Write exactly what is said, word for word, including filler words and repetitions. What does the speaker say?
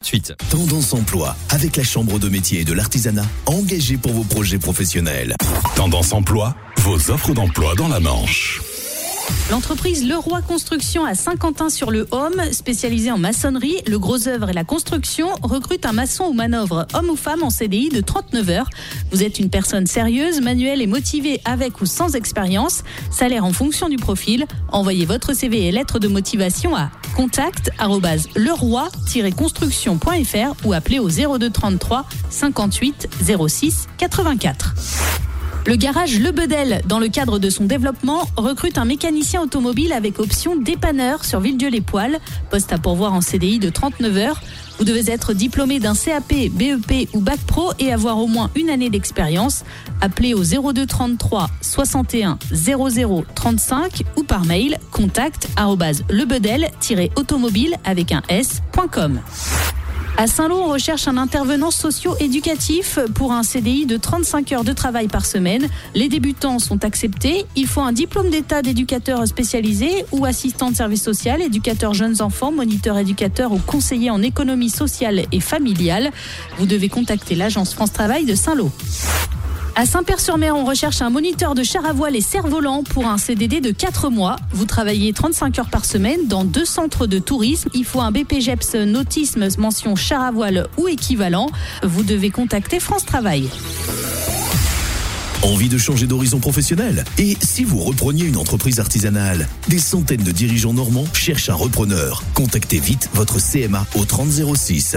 Suite. Tendance Emploi, avec la Chambre de métier et de l'artisanat, engagée pour vos projets professionnels. Tendance Emploi, vos offres d'emploi dans la Manche. L'entreprise Leroy Construction à Saint-Quentin-sur-le-Homme, spécialisée en maçonnerie, le gros œuvre et la construction, recrute un maçon ou manœuvre, homme ou femme en C D I de trente-neuf heures. Vous êtes une personne sérieuse, manuelle et motivée avec ou sans expérience. Salaire en fonction du profil. Envoyez votre C V et lettre de motivation à contact arobase leroy tiret construction point f r ou appelez au zéro deux trente-trois cinquante-huit zéro six quatre-vingt-quatre. Le garage Le Bedel, dans le cadre de son développement, recrute un mécanicien automobile avec option dépanneur sur Villedieu-les-Poêles. Poste à pourvoir en C D I de trente-neuf heures. Vous devez être diplômé d'un C A P, B E P ou Bac Pro et avoir au moins une année d'expérience. Appelez au zéro deux trente-trois soixante et un zéro zéro trente-cinq ou par mail contact arobase lebedel tiret automobile avec un s point com. À Saint-Lô, on recherche un intervenant socio-éducatif pour un C D I de trente-cinq heures de travail par semaine. Les débutants sont acceptés. Il faut un diplôme d'état d'éducateur spécialisé ou assistant de service social, éducateur jeunes enfants, moniteur éducateur ou conseiller en économie sociale et familiale. Vous devez contacter l'agence France Travail de Saint-Lô. À Saint-Père-sur-Mer, on recherche un moniteur de char à voile et cerf-volant pour un C D D de quatre mois. Vous travaillez trente-cinq heures par semaine dans deux centres de tourisme. Il faut un B P G E P S nautisme mention char à voile ou équivalent. Vous devez contacter France Travail. Envie de changer d'horizon professionnel? Et si vous repreniez une entreprise artisanale? Des centaines de dirigeants normands cherchent un repreneur. Contactez vite votre C M A au trente zéro six.